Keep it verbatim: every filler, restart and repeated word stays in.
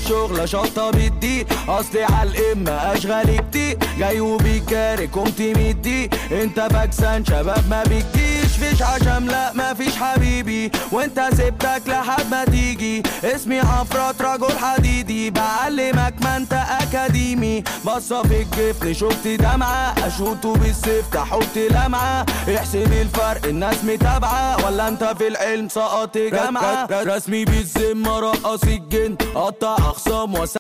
الشغلة شطة بالدي، اصلي عالقمة اشغالي كتير، جاي وبيجاري كنت مدي، انت فاكسان شباب ما بيجيش، فيش عشم لا مفيش حبيبي، وانت سبتك لحد ما تيجي، اسمي عفرات رجل حديدي، بعلمك ما انت اكاديمي، بصة في الجفن شفت دمعة، اشوطه بالسيف تحط لمعة، احسب الفرق الناس متابعة، ولا انت في العلم سقط جامعة، رسمي بالذمة رقص الجن، قطع اخصام